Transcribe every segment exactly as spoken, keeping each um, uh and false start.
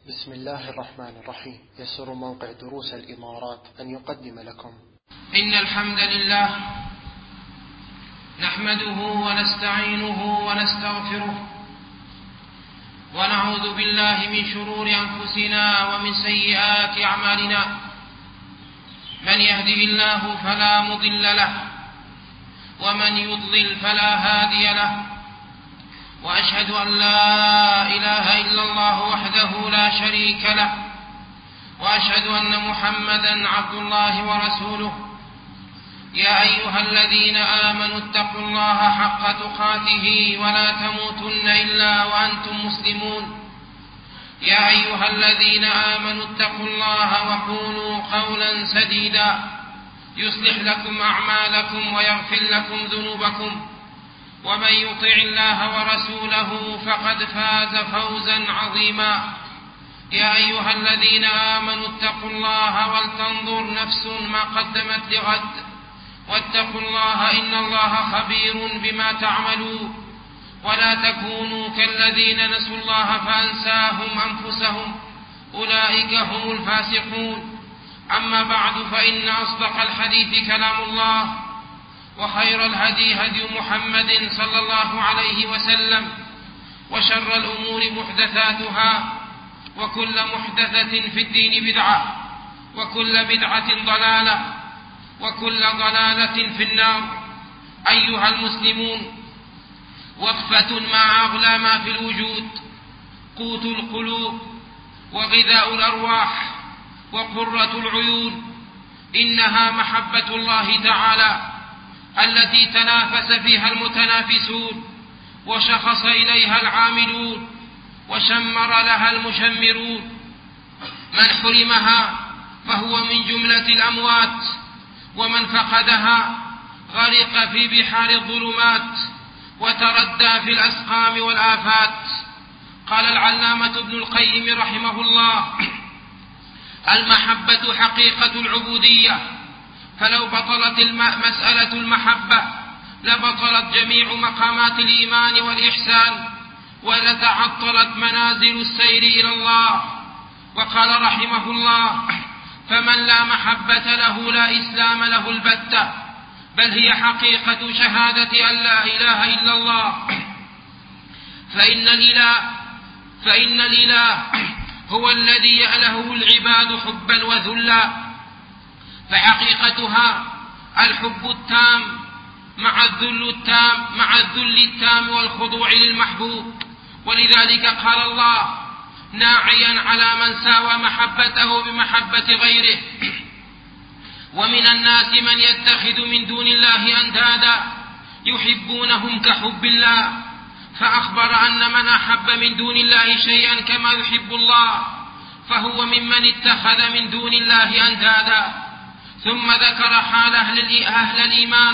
بسم الله الرحمن الرحيم. يسر موقع دروس الإمارات أن يقدم لكم إن الحمد لله نحمده ونستعينه ونستغفره ونعوذ بالله من شرور أنفسنا ومن سيئات أعمالنا. من يهده الله فلا مضل له ومن يضلل فلا هادي له، وأشهد أن لا إله إلا الله وحده لا شريك له، وأشهد أن محمدا عبد الله ورسوله. يا أيها الذين آمنوا اتقوا الله حق تقاته ولا تموتن إلا وأنتم مسلمون. يا أيها الذين آمنوا اتقوا الله وقولوا قولا سديدا يصلح لكم أعمالكم ويغفر لكم ذنوبكم، ومن يطع الله ورسوله فقد فاز فوزا عظيما. يا أيها الذين آمنوا اتقوا الله ولتنظر نفس ما قدمت لغد، واتقوا الله إن الله خبير بما تعملون. ولا تكونوا كالذين نسوا الله فأنساهم أنفسهم، أولئك هم الفاسقون. أما بعد، فإن أصدق الحديث كلام الله، وخير الهدي هدي محمد صلى الله عليه وسلم، وشر الأمور محدثاتها، وكل محدثة في الدين بدعة، وكل بدعة ضلالة، وكل ضلالة في النار. أيها المسلمون، وقفة مع أغلى ما في الوجود، قوت القلوب وغذاء الأرواح وقرة العيون، إنها محبة الله تعالى التي تنافس فيها المتنافسون، وشخص إليها العاملون، وشمر لها المشمرون. من حرمها فهو من جملة الأموات، ومن فقدها غرق في بحار الظلمات وتردى في الأسقام والآفات. قال العلامة ابن القيم رحمه الله: المحبة حقيقة العبودية، فلو بطلت مسألة المحبة لبطلت جميع مقامات الإيمان والإحسان، ولتعطلت منازل السير إلى الله. وقال رحمه الله: فمن لا محبة له لا إسلام له البتة، بل هي حقيقة شهادة أن لا إله إلا الله. فإن الإله فإن الإله هو الذي يأله العباد حبا وذلا، فحقيقتها الحب التام مع الذل التام مع الذل التام والخضوع للمحبوب. ولذلك قال الله ناعيا على من ساوى محبته بمحبة غيره: ومن الناس من يتخذ من دون الله أندادا يحبونهم كحب الله. فأخبر أن من أحب من دون الله شيئا كما يحب الله فهو ممن اتخذ من دون الله أندادا. ثم ذكر حال أهل الإيمان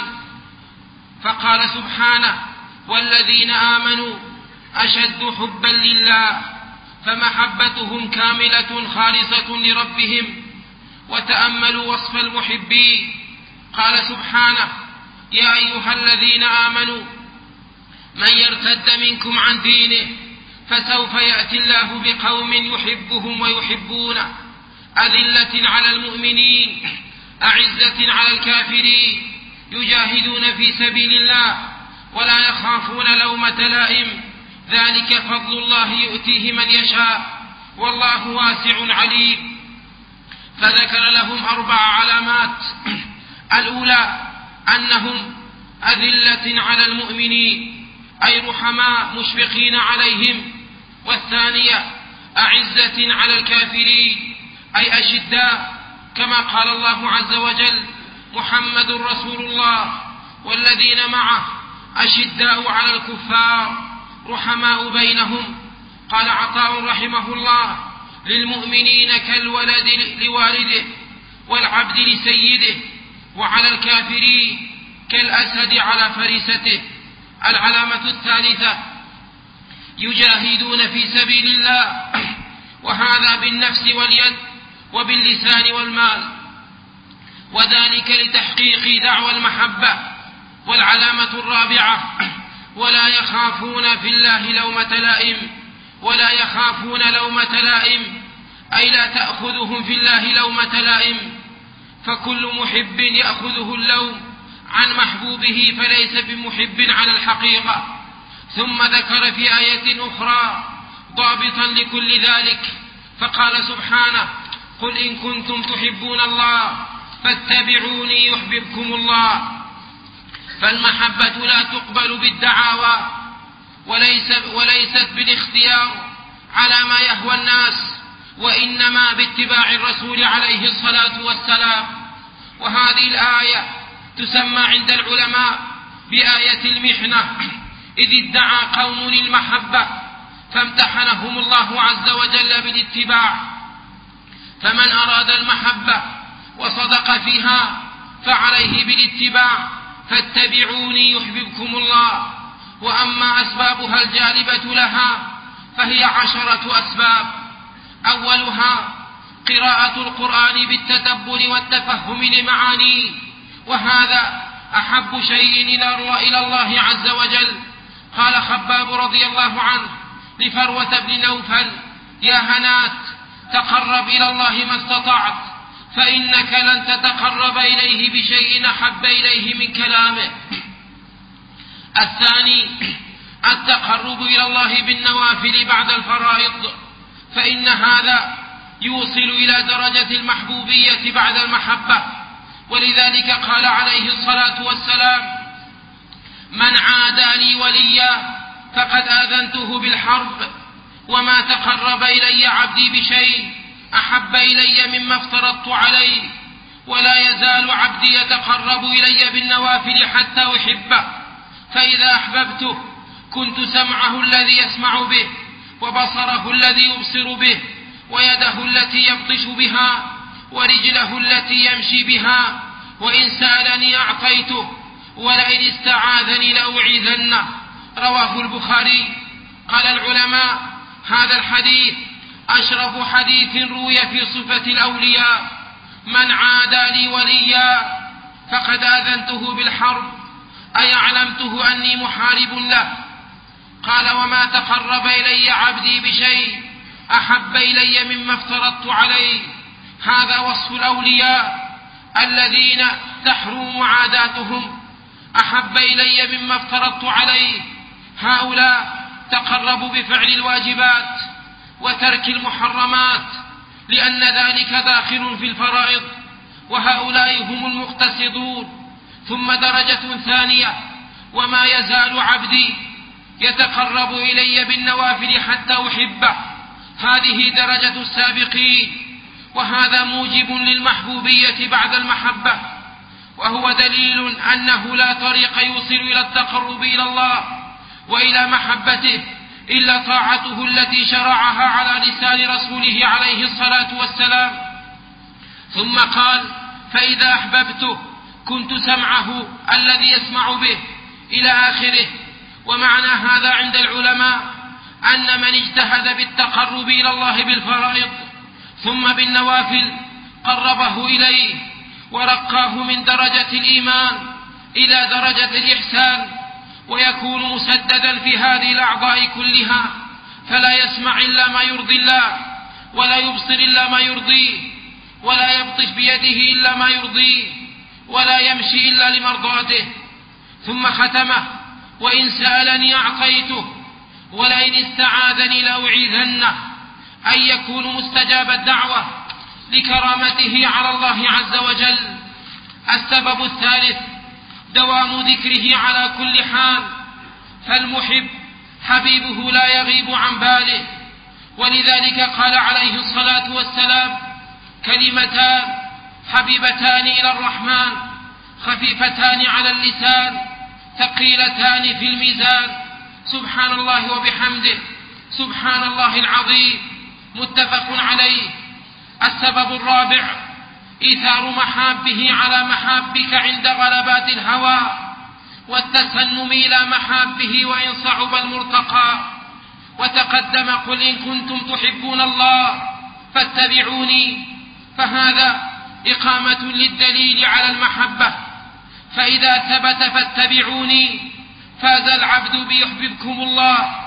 فقال سبحانه: والذين آمنوا أشد حبا لله، فمحبتهم كاملة خالصة لربهم. وتأملوا وصف المحبين، قال سبحانه: يا أيها الذين آمنوا من يرتد منكم عن دينه فسوف يأتي الله بقوم يحبهم ويحبونه، أذلة على المؤمنين أعزة على الكافرين، يجاهدون في سبيل الله ولا يخافون لومة لائم، ذلك فضل الله يؤتيه من يشاء والله واسع عليم. فذكر لهم أربع علامات: الأولى أنهم أذلة على المؤمنين، أي رحماء مشفقين عليهم. والثانية أعزة على الكافرين، أي أشداء، كما قال الله عز وجل: محمد رسول الله والذين معه أشداء على الكفار رحماء بينهم. قال عطاء رحمه الله: للمؤمنين كالولد لوالده والعبد لسيده، وعلى الكافرين كالأسد على فريسته. العلامة الثالثة يجاهدون في سبيل الله، وهذا بالنفس واليد وباللسان والمال، وذلك لتحقيق دعوى المحبة. والعلامة الرابعة ولا يخافون في الله لومة لائم، ولا يخافون لومة لائم، أي لا تأخذهم في الله لومة لائم، فكل محب يأخذه اللوم عن محبوبه فليس بمحب على الحقيقة. ثم ذكر في آية أخرى ضابطا لكل ذلك فقال سبحانه: قل إن كنتم تحبون الله فاتبعوني يحببكم الله. فالمحبة لا تقبل بالدعاوى وليس وليست بالاختيار على ما يهوى الناس، وإنما باتباع الرسول عليه الصلاة والسلام. وهذه الآية تسمى عند العلماء بآية المحنة، إذ ادعى قوم المحبة فامتحنهم الله عز وجل بالاتباع. فمن أراد المحبة وصدق فيها فعليه بالاتباع، فاتبعوني يحببكم الله. وأما أسبابها الجالبة لها فهي عشرة أسباب: أولها قراءة القرآن بالتدبر والتفهم لمعانيه، وهذا أحب شيء إلى الله عز وجل. قال خباب رضي الله عنه لفروة بن نوفل: يا هنات، تقرب إلى الله ما استطعت، فإنك لن تتقرب إليه بشيء أحب إليه من كلامه. الثاني التقرب إلى الله بالنوافل بعد الفرائض، فإن هذا يوصل إلى درجة المحبوبية بعد المحبة، ولذلك قال عليه الصلاة والسلام: من عادى لي وليا فقد آذنته بالحرب، وما تقرب إلي عبدي بشيء أحب إلي مما افترضت عليه، ولا يزال عبدي يتقرب إلي بالنوافل حتى أحبه، فإذا أحببته كنت سمعه الذي يسمع به، وبصره الذي يبصر به، ويده التي يبطش بها، ورجله التي يمشي بها، وإن سألني أعطيته، ولئن استعاذني لأعيذنه. رواه البخاري. قال العلماء: هذا الحديث أشرف حديث روي في صفة الأولياء. من عادى لي وليا فقد آذنته بالحرب، أي أعلمته أني محارب له. قال: وما تقرب إلي عبدي بشيء أحب إلي مما افترضت عليه. هذا وصف الأولياء الذين تحرم معاداتهم: أحب إلي مما افترضت عليه. هؤلاء تقربوا بفعل الواجبات وترك المحرمات، لأن ذلك داخل في الفرائض، وهؤلاء هم المقتصدون. ثم درجة ثانية: وما يزال عبدي يتقرب إلي بالنوافل حتى أحبه. هذه درجة السابقين، وهذا موجب للمحبوبية بعد المحبة، وهو دليل أنه لا طريق يوصل إلى التقرب إلى الله وإلى محبته إلا طاعته التي شرعها على لسان رسوله عليه الصلاة والسلام. ثم قال: فإذا أحببته كنت سمعه الذي يسمع به، إلى آخره. ومعنى هذا عند العلماء أن من اجتهد بالتقرب إلى الله بالفرائض ثم بالنوافل قربه إليه ورقاه من درجة الإيمان إلى درجة الإحسان، ويكون مسددا في هذه الأعضاء كلها، فلا يسمع إلا ما يرضي الله، ولا يبصر إلا ما يرضيه، ولا يبطش بيده إلا ما يرضيه، ولا يمشي إلا لمرضاته. ثم ختمه: وإن سألني أعطيته، ولئن استعاذني لأعيذنه، أن يكون مستجاب الدعوة لكرامته على الله عز وجل. السبب الثالث دوام ذكره على كل حال، فالمحب حبيبه لا يغيب عن باله، ولذلك قال عليه الصلاة والسلام: كلمتان حبيبتان إلى الرحمن خفيفتان على اللسان ثقيلتان في الميزان، سبحان الله وبحمده، سبحان الله العظيم، متفق عليه. السبب الرابع إيثار محابه على محابك عند غلبات الهوى، والتسنم إلى محابه وإن صعب المرتقى. وتقدم: قل إن كنتم تحبون الله فاتبعوني، فهذا إقامة للدليل على المحبة. فإذا ثبت فاتبعوني فاز العبد بيحببكم الله،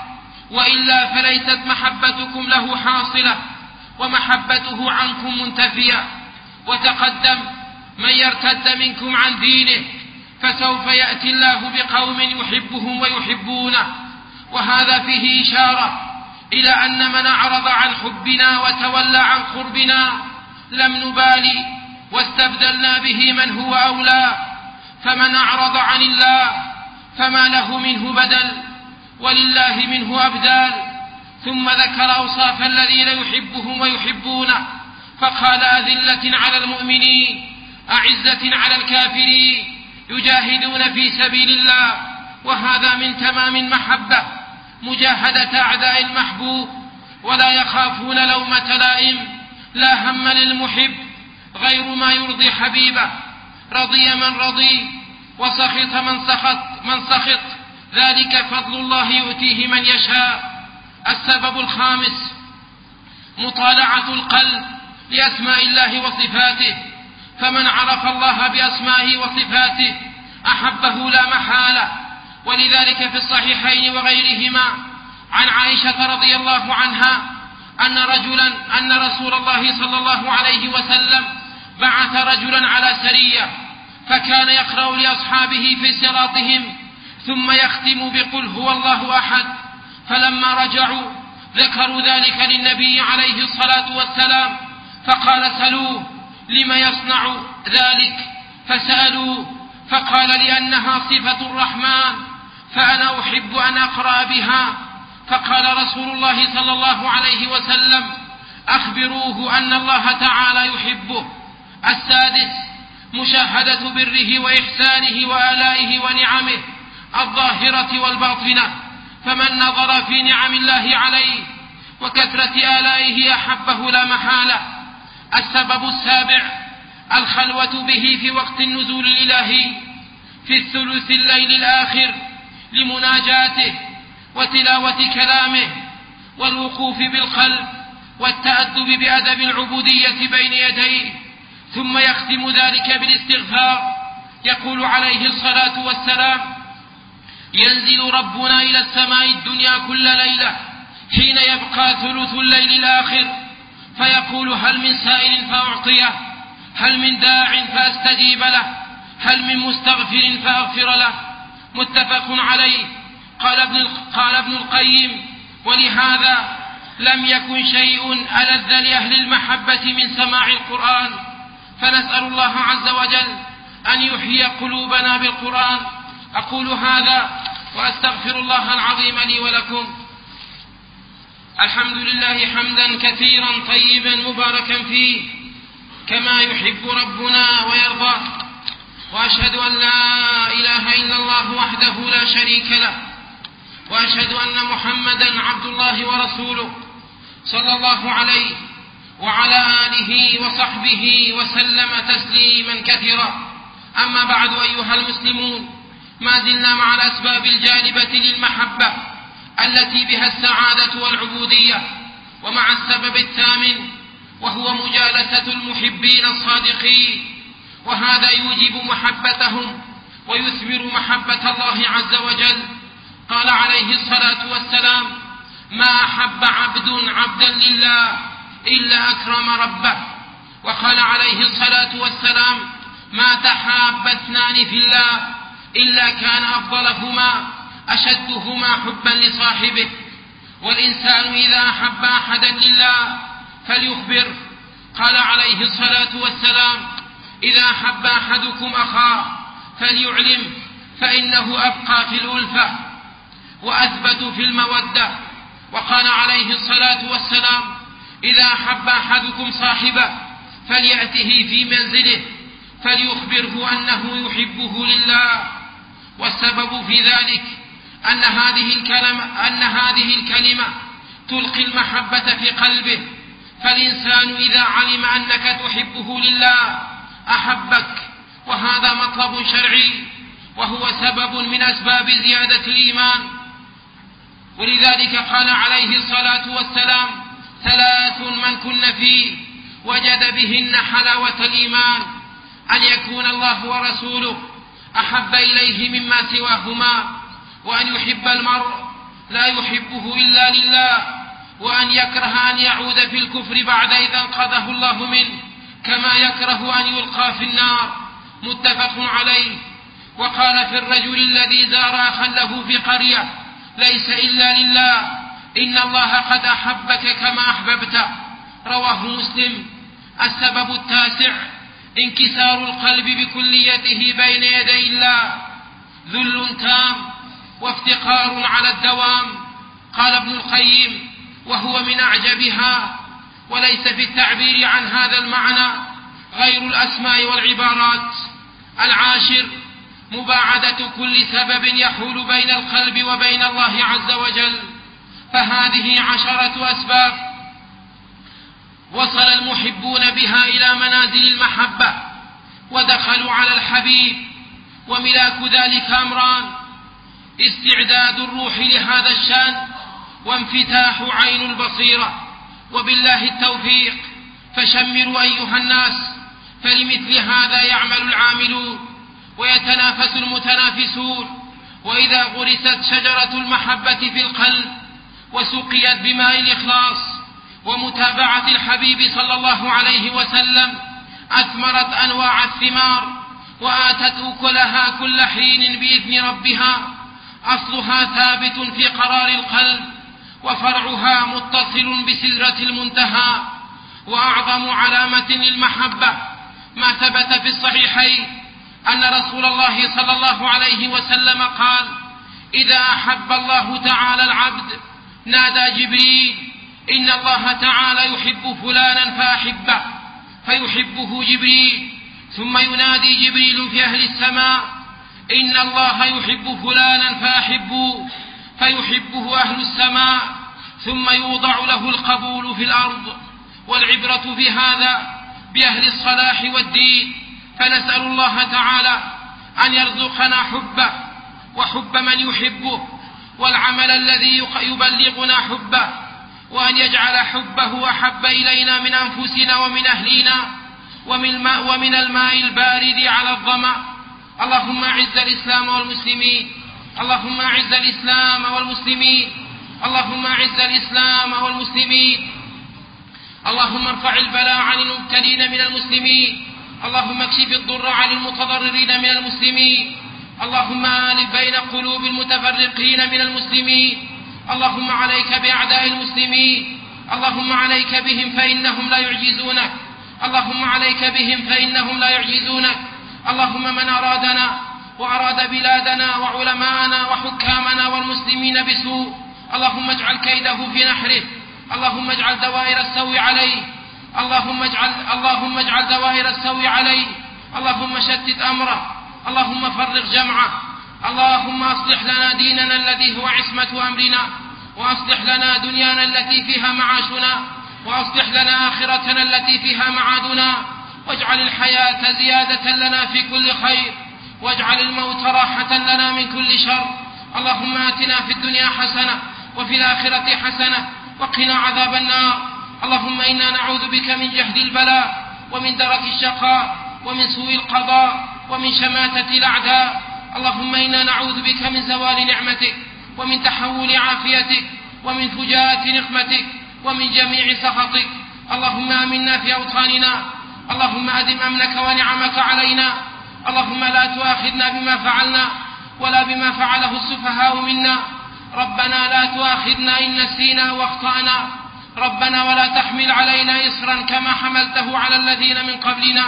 وإلا فليست محبتكم له حاصلة ومحبته عنكم منتفية. وتقدم من يرتد منكم عن دينه فسوف يأتي الله بقوم يحبهم ويحبونه، وهذا فيه إشارة إلى أن من أعرض عن حبنا وتولى عن قربنا لم نبالي واستبدلنا به من هو أولى. فمن أعرض عن الله فما له منه بدل ولله منه أبدال. ثم ذكر أوصاف الذين يحبهم ويحبونه فقال: أذلة على المؤمنين أعزة على الكافرين يجاهدون في سبيل الله. وهذا من تمام المحبة مجاهدة أعداء المحبوب، ولا يخافون لومة لائم. لا هم للمحب غير ما يرضي حبيبه، رضي من رضي وسخط من سخط من سخط، ذلك فضل الله يؤتيه من يشاء. السبب الخامس مطالعة القلب لأسماء الله وصفاته، فمن عرف الله بأسمائه وصفاته أحبه لا محالة. ولذلك في الصحيحين وغيرهما عن عائشة رضي الله عنها أن رجلا أن رسول الله صلى الله عليه وسلم بعث رجلا على سرية، فكان يقرأ لأصحابه في صراطهم ثم يختم بقل هو الله أحد. فلما رجعوا ذكروا ذلك للنبي عليه الصلاة والسلام، فقال: سلوه لم يصنع ذلك؟ فسألوا فقال: لأنها صفة الرحمن فأنا أحب أن أقرأ بها. فقال رسول الله صلى الله عليه وسلم: أخبروه أن الله تعالى يحبه. السادس مشاهدة بره وإحسانه وآلائه ونعمه الظاهرة والباطنة، فمن نظر في نعم الله عليه وكثرة آلائه أحبه لا محالة. السبب السابع الخلوة به في وقت النزول الإلهي في الثلث الليل الآخر لمناجاته وتلاوة كلامه والوقوف بالقلب والتأدب بأدب العبودية بين يديه، ثم يختم ذلك بالاستغفار. يقول عليه الصلاة والسلام: ينزل ربنا إلى السماء الدنيا كل ليلة حين يبقى ثلث الليل الآخر فيقول: هل من سائل فأعطيه، هل من داع فأستجيب له، هل من مستغفر فأغفر له. متفق عليه. قال ابن, قال ابن القيم: ولهذا لم يكن شيء ألذ لأهل المحبة من سماع القرآن، فنسأل الله عز وجل أن يحيي قلوبنا بالقرآن. أقول هذا وأستغفر الله العظيم لي ولكم. الحمد لله حمدا كثيرا طيبا مباركا فيه كما يحب ربنا ويرضى، وأشهد أن لا إله إلا الله وحده لا شريك له، وأشهد أن محمدا عبد الله ورسوله صلى الله عليه وعلى آله وصحبه وسلم تسليما كثيرا. أما بعد، أيها المسلمون، ما زلنا مع الأسباب الجالبة للمحبة التي بها السعادة والعبودية، ومع السبب الثامن وهو مجالسة المحبين الصادقين، وهذا يوجب محبتهم ويثمر محبة الله عز وجل. قال عليه الصلاة والسلام: ما أحب عبد عبدا لله إلا أكرم ربه. وقال عليه الصلاة والسلام: ما تحاب اثنان في الله إلا كان أفضلهما أشدهما حبا لصاحبه. والإنسان إذا أحب أحدا لله فليخبر. قال عليه الصلاة والسلام: إذا أحب أحدكم أخاه فليعلم، فإنه أبقى في الألفة وأثبت في المودة. وقال عليه الصلاة والسلام: إذا أحب أحدكم صاحبه فليأته في منزله فليخبره أنه يحبه لله. والسبب في ذلك أن هذه الكلمة, أن هذه الكلمة تلقي المحبة في قلبه، فالإنسان إذا علم أنك تحبه لله أحبك، وهذا مطلب شرعي وهو سبب من أسباب زيادة الإيمان. ولذلك قال عليه الصلاة والسلام: ثلاث من كن فيه وجد بهن حلاوة الإيمان: أن يكون الله ورسوله أحب إليه مما سواهما، وأن يحب المرء لا يحبه إلا لله، وأن يكره أن يعود في الكفر بعد إذا انقذه الله منه، كما يكره أن يلقى في النار. متفق عليه. وقال في الرجل الذي زار أخا له في قرية: ليس إلا لله، إن الله قد أحبك كما أحببت. رواه مسلم. السبب التاسع: انكسار القلب بكليته بين يدي الله، ذل تام وافتقار على الدوام. قال ابن القيم: وهو من أعجبها، وليس في التعبير عن هذا المعنى غير الأسماء والعبارات. العاشر: مباعدة كل سبب يحول بين القلب وبين الله عز وجل، فهذه عشرة أسباب وصل المحبون بها إلى منازل المحبة ودخلوا على الحبيب. وملاك ذلك أمران: استعداد الروح لهذا الشأن، وانفتاح عين البصيرة. وبالله التوفيق. فشمروا أيها الناس، فلمثل هذا يعمل العاملون ويتنافس المتنافسون. وإذا غرست شجرة المحبة في القلب وسقيت بماء الإخلاص ومتابعة الحبيب صلى الله عليه وسلم، أثمرت أنواع الثمار وآتت أكلها كل حين بإذن ربها. أصلها ثابت في قرار القلب، وفرعها متصل بسدرة المنتهى. وأعظم علامة للمحبة ما ثبت في الصحيحين أن رسول الله صلى الله عليه وسلم قال: إذا أحب الله تعالى العبد نادى جبريل: إن الله تعالى يحب فلانا فأحبه، فيحبه جبريل. ثم ينادي جبريل في أهل السماء: إن الله يحب فلانا فأحبوه، فيحبه أهل السماء. ثم يوضع له القبول في الأرض. والعبرة بهذا بأهل الصلاح والدين. فنسأل الله تعالى أن يرزقنا حبه وحب من يحبه، والعمل الذي يبلغنا حبه، وأن يجعل حبه أحب إلينا من أنفسنا ومن أهلنا ومن الماء, ومن الماء البارد على الظمأ. اللهم أعز الإسلام والمسلمين، اللهم أعز الإسلام والمسلمين، اللهم أعز الإسلام والمسلمين. اللهم ارفع البلاء عن المبتلين من المسلمين، اللهم اكشف الضر عن المتضررين من المسلمين، اللهم آلف بين قلوب المتفرقين من المسلمين. اللهم عليك بأعداء المسلمين، اللهم عليك بهم فإنهم لا يعجزونك، اللهم عليك بهم فإنهم لا يعجزونك. اللهم من أرادنا وأراد بلادنا وعلماءنا وحكامنا والمسلمين بسوء، اللهم اجعل كيده في نحره، اللهم اجعل دوائر السوء عليه، اللهم اجعل اللهم اجعل دوائر السوء عليه، اللهم شتت أمره، اللهم فرق جمعه، اللهم أصلح لنا ديننا الذي هو عصمة أمرنا، وأصلح لنا دنيانا التي فيها معاشنا، وأصلح لنا آخرتنا التي فيها معادنا، واجعل الحياة زيادة لنا في كل خير، واجعل الموت راحة لنا من كل شر. اللهم آتنا في الدنيا حسنة وفي الآخرة حسنة وقنا عذاب النار. اللهم إنا نعوذ بك من جهد البلاء ومن درك الشقاء ومن سوء القضاء ومن شماتة الأعداء. اللهم إنا نعوذ بك من زوال نعمتك ومن تحول عافيتك ومن فجاءة نقمتك ومن جميع سخطك. اللهم آمنا في أوطاننا، اللهم أدم أمنك ونعمك علينا. اللهم لا تؤاخذنا بما فعلنا ولا بما فعله السفهاء منا. ربنا لا تؤاخذنا إن نسينا واخطأنا. ربنا ولا تحمل علينا إصرا كما حملته على الذين من قبلنا.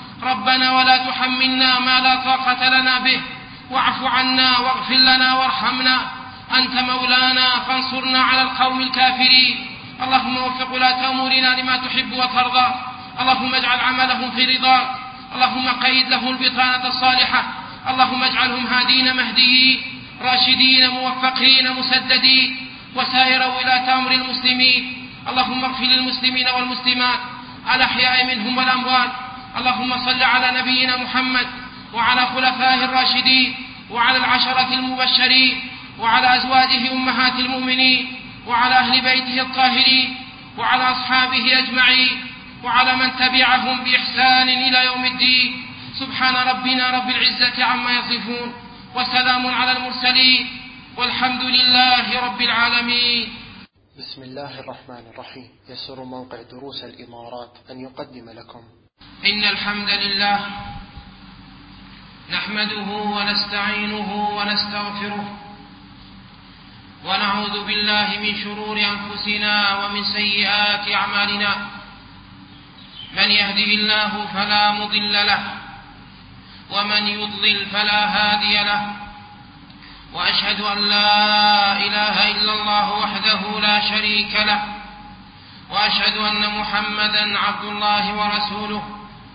ربنا ولا تحملنا ما لا طاقة لنا به، واعف عنا واغفر لنا وارحمنا، أنت مولانا فانصرنا على القوم الكافرين. اللهم وفق ولاة أمورنا لما تحب وترضى. اللهم اجعل عملهم في رضاك، اللهم قيد لهم البطانة الصالحة، اللهم اجعلهم هادين مهديين راشدين موفقين مسددين، وسائر ولاة أمر المسلمين. اللهم اغفر للمسلمين والمسلمات الأحياء منهم والأموات. اللهم صل على نبينا محمد وعلى خلفائه الراشدين وعلى العشرة المبشرين وعلى أزواجه أمهات المؤمنين وعلى أهل بيته الطاهرين وعلى أصحابه أجمعين وعلى من تبعهم بإحسان إلى يوم الدين. سبحان ربنا رب العزة عما يصفون، وسلام على المرسلين، والحمد لله رب العالمين. بسم الله الرحمن الرحيم. يسر موقع دروس الإمارات أن يقدم لكم إن الحمد لله نحمده ونستعينه ونستغفره ونعوذ بالله من شرور أنفسنا ومن سيئات أعمالنا. من يهده الله فلا مضل له ومن يضلل فلا هادي له، وأشهد أن لا إله إلا الله وحده لا شريك له، وأشهد أن محمدا عبد الله ورسوله.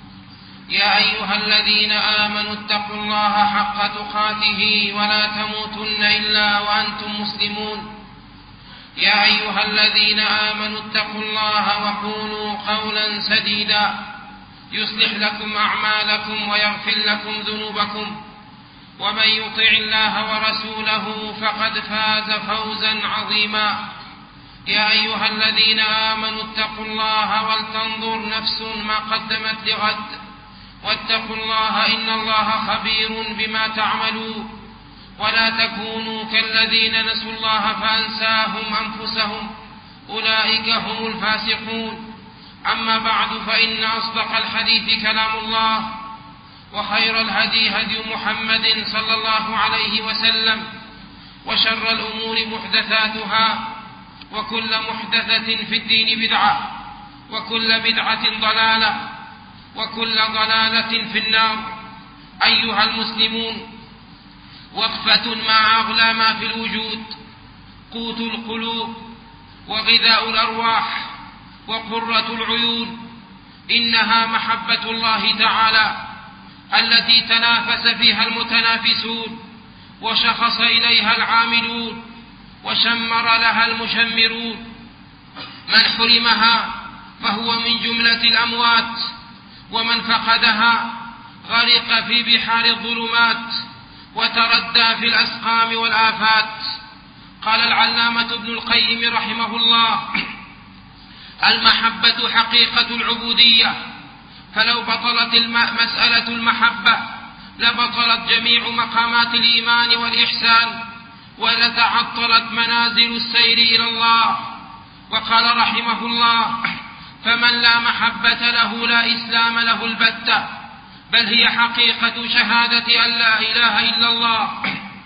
يا أيها الذين آمنوا اتقوا الله حق تقاته ولا تموتن إلا وأنتم مسلمون. يا أيها الذين آمنوا اتقوا الله وقولوا قولا سديدا يصلح لكم أعمالكم ويغفر لكم ذنوبكم، ومن يطع الله ورسوله فقد فاز فوزا عظيما. يا أيها الذين آمنوا اتقوا الله ولتنظر نفس ما قدمت لغد، واتقوا الله إن الله خبير بما تعملون. ولا تكونوا كالذين نسوا الله فأنساهم أنفسهم، أولئك هم الفاسقون. أما بعد، فإن أصدق الحديث كلام الله، وخير الهدي هدي محمد صلى الله عليه وسلم، وشر الأمور محدثاتها، وكل محدثة في الدين بدعة، وكل بدعة ضلالة، وكل ضلالة في النار. أيها المسلمون، وقفة مع أغلى ما في الوجود، قوت القلوب وغذاء الأرواح وقرة العيون، إنها محبة الله تعالى التي تنافس فيها المتنافسون، وشخص إليها العاملون، وشمر لها المشمرون. من حرمها فهو من جملة الأموات، ومن فقدها غرق في بحار الظلمات وتردى في الأسقام والآفات. قال العلامة ابن القيم رحمه الله: المحبة حقيقة العبودية، فلو بطلت مسألة المحبة لبطلت جميع مقامات الإيمان والإحسان، ولتعطلت منازل السير إلى الله. وقال رحمه الله: فمن لا محبة له لا إسلام له البتة، بل هي حقيقة شهادة أن لا إله إلا الله.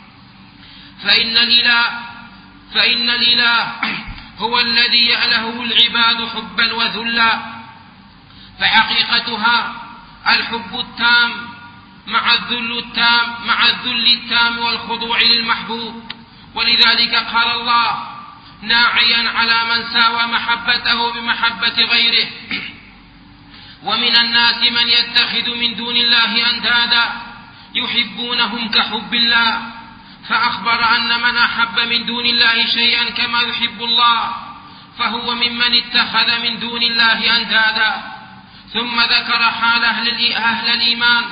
فإن الإله فإن الإله هو الذي يأله العباد حبا وذلا، فحقيقتها الحب التام مع الذل التام مع الذل التام والخضوع للمحبوب. ولذلك قال الله ناعيا على من ساوى محبته بمحبة غيره: ومن الناس من يتخذ من دون الله أندادا يحبونهم كحب الله. فأخبر أن من أحب من دون الله شيئا كما يحب الله فهو ممن اتخذ من دون الله أندادا. ثم ذكر حال أهل, أهل الإيمان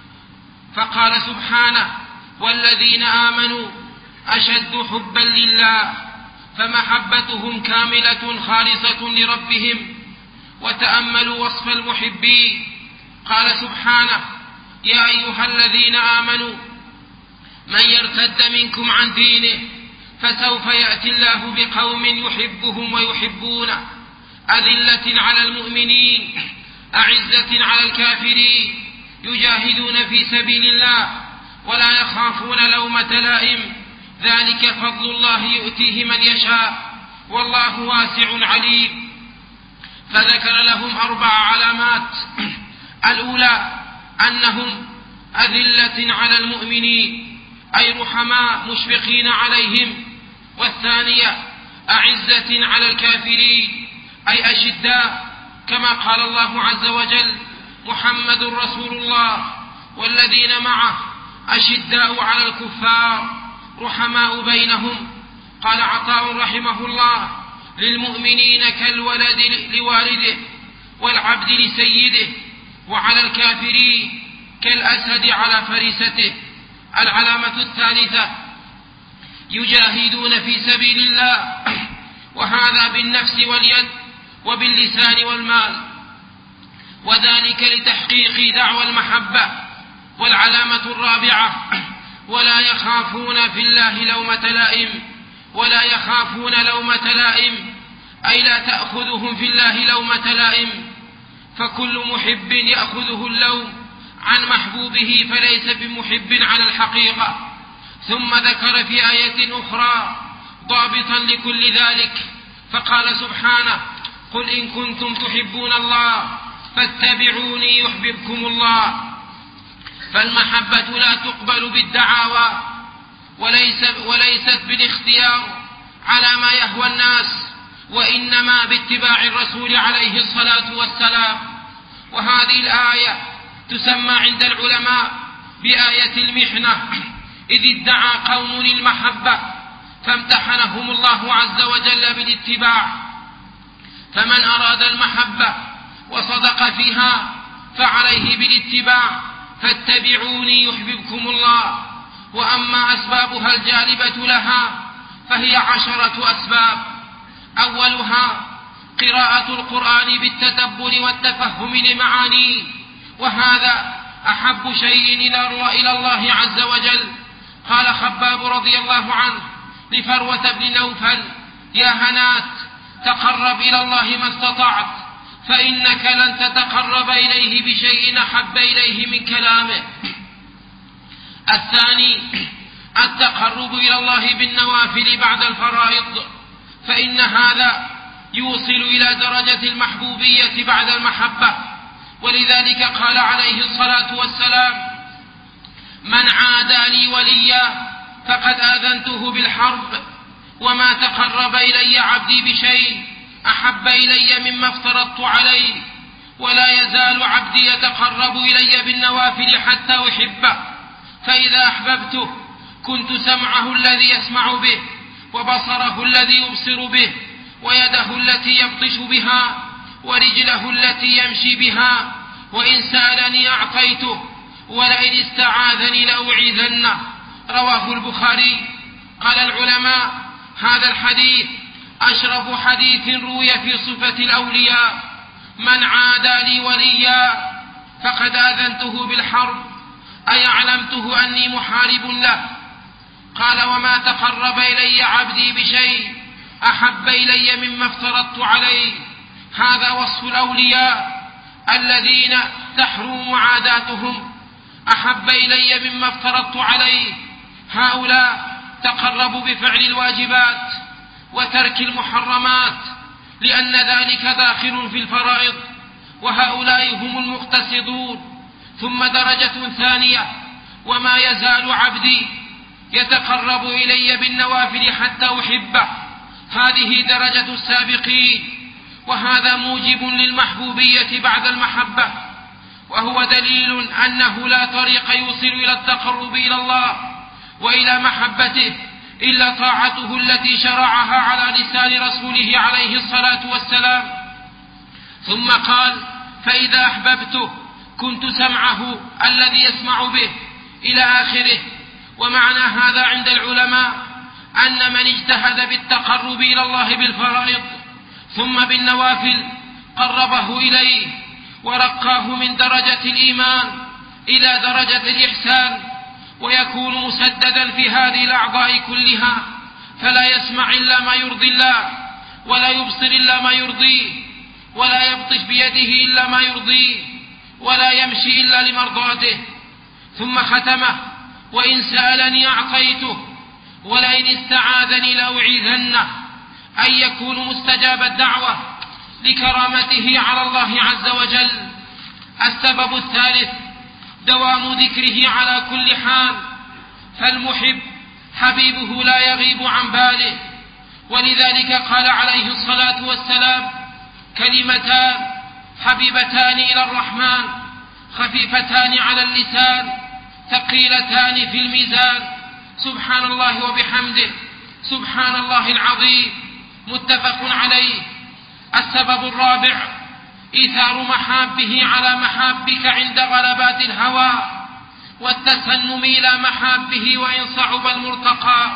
فقال سبحانه: والذين آمنوا أشد حبا لله، فمحبتهم كاملة خالصة لربهم. وتأملوا وصف المحبين، قال سبحانه: يا أيها الذين آمنوا من يرتد منكم عن دينه فسوف يأتي الله بقوم يحبهم ويحبونه، أذلة على المؤمنين أعزة على الكافرين، يجاهدون في سبيل الله ولا يخافون لومة لائم، ذلك فضل الله يؤتيه من يشاء والله واسع عليم. فذكر لهم أربع علامات: الأولى أنهم أذلة على المؤمنين أي رحماء مشفقين عليهم. والثانية أعزة على الكافرين أي أشداء، كما قال الله عز وجل: محمد رسول الله والذين معه أشداء على الكفار رحماء بينهم. قال عطاء رحمه الله: للمؤمنين كالولد لوالده والعبد لسيده، وعلى الكافرين كالأسد على فريسته. العلامة الثالثة يجاهدون في سبيل الله، وهذا بالنفس واليد وباللسان والمال، وذلك لتحقيق دعوى المحبة. والعلامة الرابعة ولا يخافون في الله لومة لائم ولا يخافون لومة لائم أي لا تأخذهم في الله لومة لائم، فكل محب يأخذه اللوم عن محبوبه فليس بمحب على الحقيقة. ثم ذكر في آية أخرى ضابطا لكل ذلك فقال سبحانه: قل إن كنتم تحبون الله فاتبعوني يحببكم الله. فالمحبة لا تقبل بالدعاوى وليس وليست بالاختيار على ما يهوى الناس، وإنما باتباع الرسول عليه الصلاة والسلام. وهذه الآية تسمى عند العلماء بآية المحنة، إذ ادعى قوم المحبة فامتحنهم الله عز وجل بالاتباع. فمن أراد المحبة وصدق فيها فعليه بالاتباع، فاتبعوني يحببكم الله. وأما أسبابها الجالبة لها فهي عشرة أسباب: أولها قراءة القرآن بالتدبر والتفهم لمعانيه، وهذا أحب شيء إلى الله عز وجل. قال خباب رضي الله عنه لفروة بن نوفل: يا هنات، تقرب إلى الله ما استطعت، فإنك لن تتقرب إليه بشيء أحب إليه من كلامه. الثاني التقرب إلى الله بالنوافل بعد الفرائض، فإن هذا يوصل إلى درجة المحبوبية بعد المحبة، ولذلك قال عليه الصلاة والسلام: من عادى لي وليا فقد آذنته بالحرب، وما تقرب إلي عبدي بشيء أحب إلي مما افترضت عليه، ولا يزال عبدي يتقرب إلي بالنوافل حتى أحبه، فإذا أحببته كنت سمعه الذي يسمع به، وبصره الذي يبصر به، ويده التي يبطش بها، ورجله التي يمشي بها، وإن سألني أعطيته، ولئن استعاذني لأعيذنه. رواه البخاري. قال العلماء: هذا الحديث أشرف حديث روي في صفة الأولياء. من عادى لي وليا فقد آذنته بالحرب، أي أعلمته أني محارب له. قال: وما تقرب إلي عبدي بشيء أحب إلي مما افترضت عليه. هذا وصف الأولياء الذين تحرم عاداتهم. أحب إلي مما افترضت عليه، هؤلاء تقربوا بفعل الواجبات وترك المحرمات، لأن ذلك داخل في الفرائض، وهؤلاء هم المقتصدون. ثم درجة ثانية: وما يزال عبدي يتقرب إلي بالنوافل حتى أحبه. هذه درجة السابقين، وهذا موجب للمحبوبية بعد المحبة، وهو دليل أنه لا طريق يوصل إلى التقرب إلى الله وإلى محبته إلا طاعته التي شرعها على لسان رسوله عليه الصلاة والسلام. ثم قال: فإذا أحببته كنت سمعه الذي يسمع به، إلى آخره. ومعنى هذا عند العلماء أن من اجتهد بالتقرب إلى الله بالفرائض ثم بالنوافل قربه إليه ورقاه من درجة الإيمان إلى درجة الإحسان، ويكون مسددا في هذه الأعضاء كلها، فلا يسمع إلا ما يرضي الله، ولا يبصر إلا ما يرضيه، ولا يبطش بيده إلا ما يرضيه، ولا يمشي إلا لمرضاته. ثم ختمه: وإن سألني أعطيته، ولئن استعاذني لأعيذنه، أن يكون مستجاب الدعوة لكرامته على الله عز وجل. السبب الثالث دوام ذكره على كل حال، فالمحب حبيبه لا يغيب عن باله، ولذلك قال عليه الصلاة والسلام: كلمتان حبيبتان إلى الرحمن خفيفتان على اللسان ثقيلتان في الميزان، سبحان الله وبحمده، سبحان الله العظيم. متفق عليه. السبب الرابع إيثار محابه على محابك عند غلبات الهوى، والتسنم إلى محابه وإن صعب المرتقى.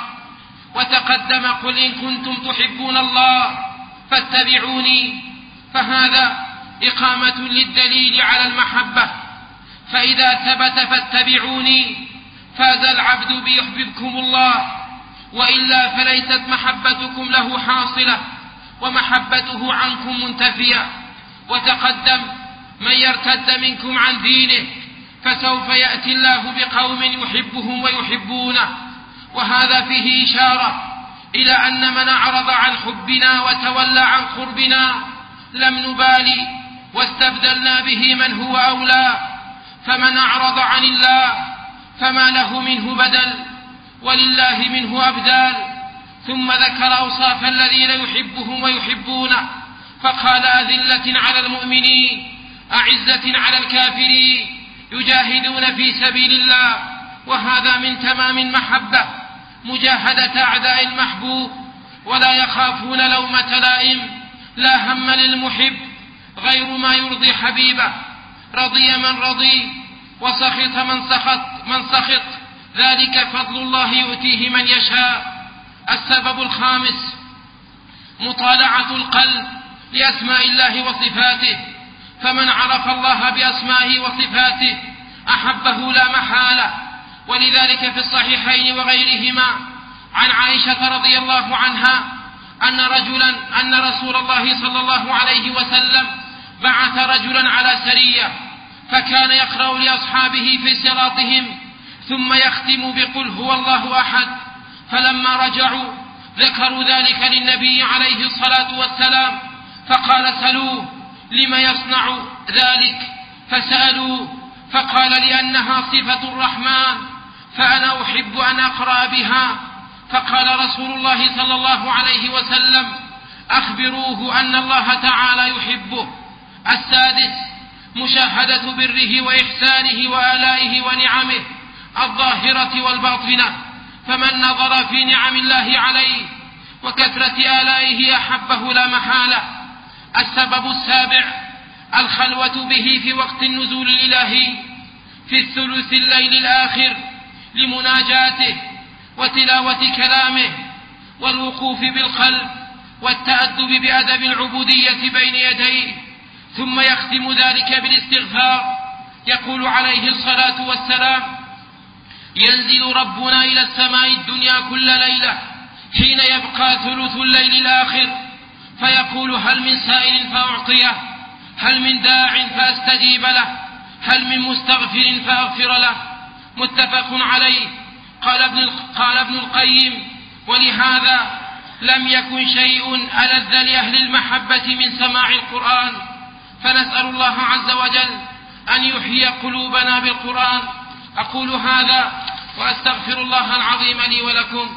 وتقدم: قل إن كنتم تحبون الله فاتبعوني، فهذا إقامة للدليل على المحبة. فإذا ثبت فاتبعوني فاز العبد بيحببكم الله، وإلا فليست محبتكم له حاصلة ومحبته عنكم منتفية. وتقدم من يرتد منكم عن دينه فسوف يأتي الله بقوم يحبهم ويحبونه، وهذا فيه إشارة إلى أن من أعرض عن حبنا وتولى عن قربنا لم نبالي واستبدلنا به من هو أولى. فمن أعرض عن الله فما له منه بدل، ولله منه أبدال. ثم ذكر أوصاف الذين يحبهم ويحبونه فقال: أذلة على المؤمنين أعزة على الكافرين يجاهدون في سبيل الله. وهذا من تمام المحبة، مجاهدة أعداء المحبوب، ولا يخافون لومة لائم. لا هم للمحب غير ما يرضي حبيبه، رضي من رضي وسخط من سخط من سخط، ذلك فضل الله يؤتيه من يشاء. السبب الخامس مطالعة القلب لأسماء الله وصفاته، فمن عرف الله بأسمائه وصفاته أحبه لا محالة. ولذلك في الصحيحين وغيرهما عن عائشة رضي الله عنها أن رجلا أن رسول الله صلى الله عليه وسلم بعث رجلا على سرية، فكان يقرأ لأصحابه في صراطهم ثم يختم بقل هو الله أحد. فلما رجعوا ذكروا ذلك للنبي عليه الصلاة والسلام، فقال: سلوه لم يصنع ذلك؟ فسألوه فقال: لأنها صفة الرحمن فأنا أحب أن أقرأ بها. فقال رسول الله صلى الله عليه وسلم: أخبروه أن الله تعالى يحبه. السادس مشاهدة بره وإحسانه وآلائه ونعمه الظاهرة والباطنة، فمن نظر في نعم الله عليه وكثرة آلائه أحبه لا محالة. السبب السابع الخلوة به في وقت النزول الإلهي في الثلث الليل الآخر لمناجاته وتلاوة كلامه والوقوف بالقلب والتأدب بأدب العبودية بين يديه، ثم يختم ذلك بالاستغفار. يقول عليه الصلاة والسلام: ينزل ربنا إلى السماء الدنيا كل ليلة حين يبقى ثلث الليل الآخر فيقول: هل من سائل فأعطيه، هل من داع فأستجيب له، هل من مستغفر فأغفر له. متفق عليه. قال ابن, قال ابن القيم: ولهذا لم يكن شيء ألذ لأهل المحبة من سماع القرآن. فنسأل الله عز وجل أن يحيي قلوبنا بالقرآن. أقول هذا وأستغفر الله العظيم لي ولكم.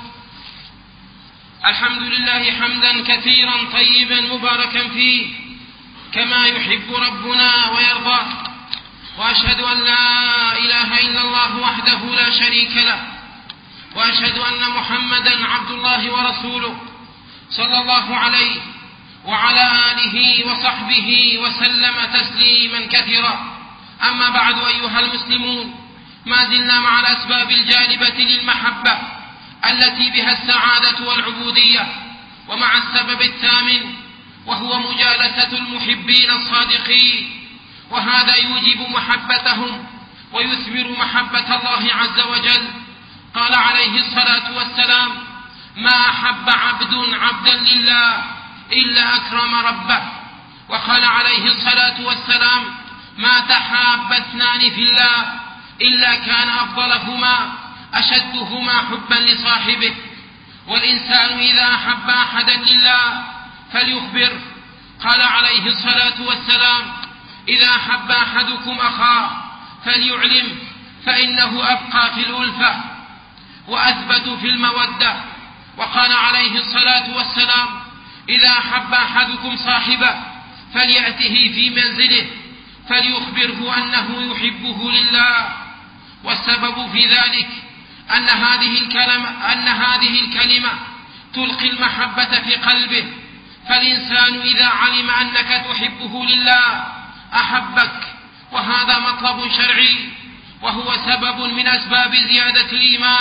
الحمد لله حمدا كثيرا طيبا مباركا فيه كما يحب ربنا ويرضى، وأشهد أن لا إله إلا الله وحده لا شريك له، وأشهد أن محمدا عبد الله ورسوله صلى الله عليه وعلى آله وصحبه وسلم تسليما كثيرا. أما بعد، أيها المسلمون، ما زلنا مع الأسباب الجالبة للمحبة التي بها السعادة والعبودية، ومع السبب الثامن وهو مجالسة المحبين الصادقين، وهذا يوجب محبتهم ويثمر محبة الله عز وجل. قال عليه الصلاة والسلام: ما أحب عبد عبدا لله إلا أكرم ربه. وقال عليه الصلاة والسلام: ما تحاب اثنان في الله إلا كان أفضلهما أشدهما حبا لصاحبه. والإنسان إذا أحب أحدا لله فليخبر. قال عليه الصلاة والسلام: إذا أحب أحدكم أخاه فليعلم، فإنه أبقى في الألفة وأثبت في المودة. وقال عليه الصلاة والسلام: إذا أحب أحدكم صاحبه فليأته في منزله فليخبره أنه يحبه لله. والسبب في ذلك أن هذه الكلمة, أن هذه الكلمة تلقي المحبة في قلبه، فالإنسان إذا علم أنك تحبه لله أحبك، وهذا مطلب شرعي وهو سبب من أسباب زيادة الإيمان.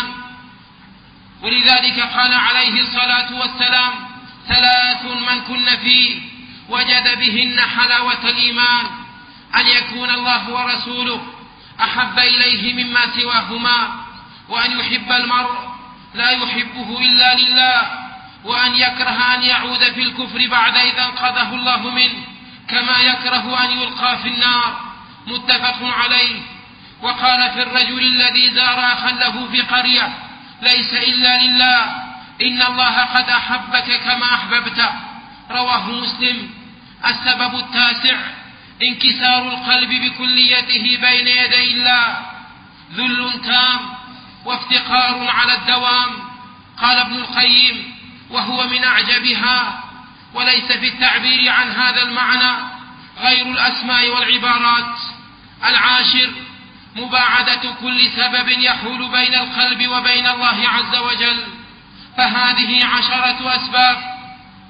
ولذلك قال عليه الصلاة والسلام: ثلاث من كن فيه وجد بهن حلاوة الإيمان: أن يكون الله ورسوله أحب إليه مما سواهما، وأن يحب المرء لا يحبه إلا لله، وأن يكره أن يعود في الكفر بعد إذا انقذه الله منه، كما يكره أن يلقى في النار. متفق عليه. وقال في الرجل الذي زار أخا له في قرية: ليس إلا لله، إن الله قد أحبك كما أحببته. رواه مسلم. السبب التاسع: انكسار القلب بكليته بين يدي الله، ذل تام وافتقار على الدوام. قال ابن القيم: وهو من أعجبها، وليس في التعبير عن هذا المعنى غير الأسماء والعبارات. العاشر: مباعدة كل سبب يحول بين القلب وبين الله عز وجل، فهذه عشرة أسباب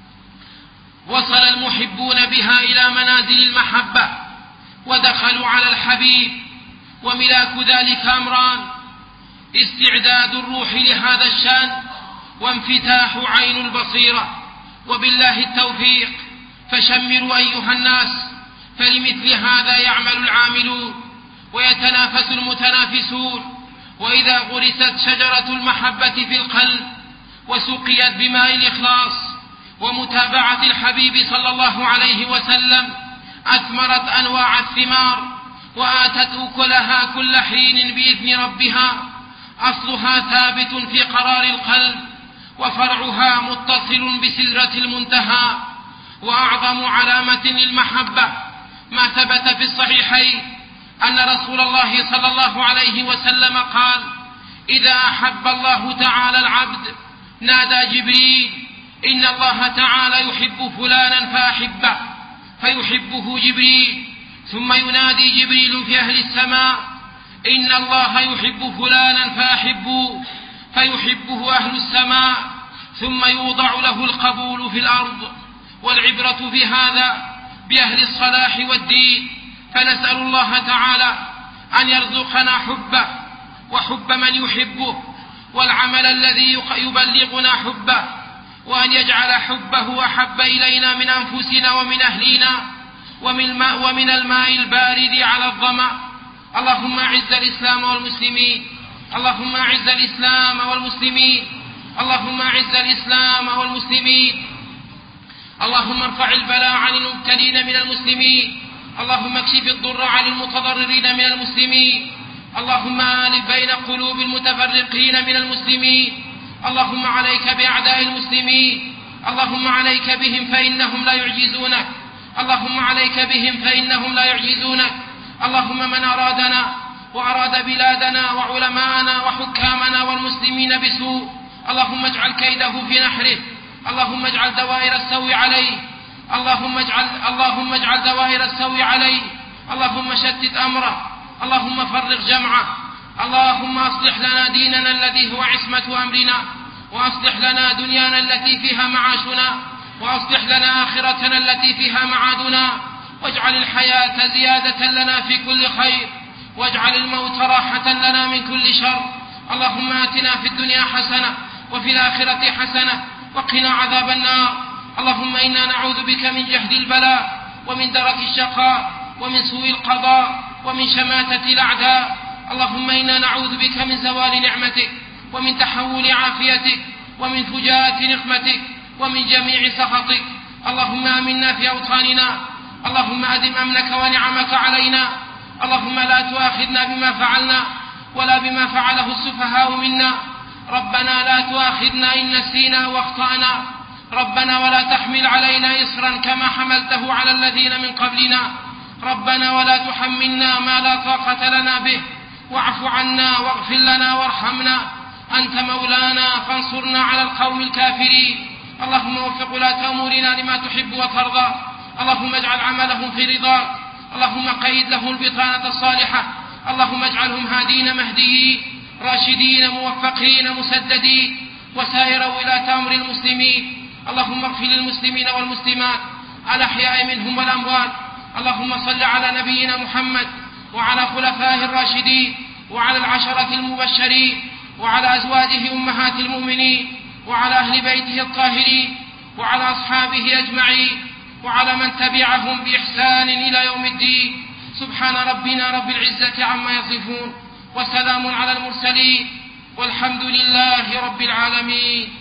وصل المحبون بها إلى منازل المحبة ودخلوا على الحبيب، وملاك ذلك أمران: استعداد الروح لهذا الشأن، وانفتاح عين البصيرة. وبالله التوفيق. فشمروا أيها الناس، فلمثل هذا يعمل العاملون ويتنافس المتنافسون. وإذا غرست شجرة المحبة في القلب وسقيت بماء الإخلاص ومتابعة الحبيب صلى الله عليه وسلم، أثمرت أنواع الثمار وآتت أكلها كل حين بإذن ربها. أصلها ثابت في قرار القلب، وفرعها متصل بسدرة المنتهى. وأعظم علامة للمحبة ما ثبت في الصحيحين أن رسول الله صلى الله عليه وسلم قال: إذا أحب الله تعالى العبد نادى جبريل: إن الله تعالى يحب فلانا فأحبه، فيحبه جبريل. ثم ينادي جبريل في أهل السماء: إن الله يحب فلانا فأحبوه، فيحبه أهل السماء. ثم يوضع له القبول في الأرض. والعبرة في هذا بأهل الصلاح والدين. فنسأل الله تعالى أن يرزقنا حبه وحب من يحبه، والعمل الذي يبلغنا حبه، وأن يجعل حبه أحب إلينا من أنفسنا ومن أهلنا ومن الماء البارد على الظمأ. اللهم أعز الإسلام والمسلمين، اللهم أعز الإسلام والمسلمين، اللهم أعز الإسلام والمسلمين. اللهم ارفع البلاء عن المبتلين من المسلمين، اللهم اكشف الضر عن المتضررين من المسلمين، اللهم آلف بين قلوب المتفرقين من المسلمين. اللهم عليك بأعداء المسلمين، اللهم عليك بهم فإنهم لا يعجزونك، اللهم عليك بهم فإنهم لا يعجزونك. اللهم من أرادنا وأراد بلادنا وعلماءنا وحكامنا والمسلمين بسوء، اللهم اجعل كيده في نحره، اللهم اجعل دوائر السوء عليه، اللهم اجعل اللهم اجعل دوائر السوء عليه، اللهم شتت أمره، اللهم فرق جمعه. اللهم أصلح لنا ديننا الذي هو عصمة أمرنا، وأصلح لنا دنيانا التي فيها معاشنا، وأصلح لنا آخرتنا التي فيها معادنا، واجعل الحياة زيادة لنا في كل خير، واجعل الموت راحة لنا من كل شر. اللهم آتنا في الدنيا حسنة وفي الآخرة حسنة وقنا عذاب النار. اللهم إنا نعوذ بك من جهد البلاء ومن درك الشقاء ومن سوء القضاء ومن شماتة الأعداء. اللهم إنا نعوذ بك من زوال نعمتك ومن تحول عافيتك ومن فجاءة نقمتك ومن جميع سخطك. اللهم آمنا في أوطاننا، اللهم أدم أمنك ونعمك علينا. اللهم لا تؤاخذنا بما فعلنا ولا بما فعله السفهاء منا. ربنا لا تؤاخذنا إن نسينا واخطأنا. ربنا ولا تحمل علينا إصرا كما حملته على الذين من قبلنا. ربنا ولا تحملنا ما لا طاقة لنا به، واعف عنا واغفر لنا وارحمنا، أنت مولانا فانصرنا على القوم الكافرين. اللهم وفق ولاة أمورنا لما تحب وترضى، اللهم اجعل عملهم في رضاك، اللهم قيد لهم البطانة الصالحة، اللهم اجعلهم هادين مهديين راشدين موفقين مسددين، وسائر ولاة أمر المسلمين. اللهم اغفر للمسلمين والمسلمات الأحياء منهم والأموات. اللهم صل على نبينا محمد وعلى خلفائه الراشدين وعلى العشرة المبشرين وعلى أزواجه أمهات المؤمنين وعلى أهل بيته الطاهرين وعلى أصحابه أجمعين وعلى من تبعهم بإحسان إلى يوم الدين. سبحان ربنا رب العزة عما يصفون، وسلام على المرسلين، والحمد لله رب العالمين.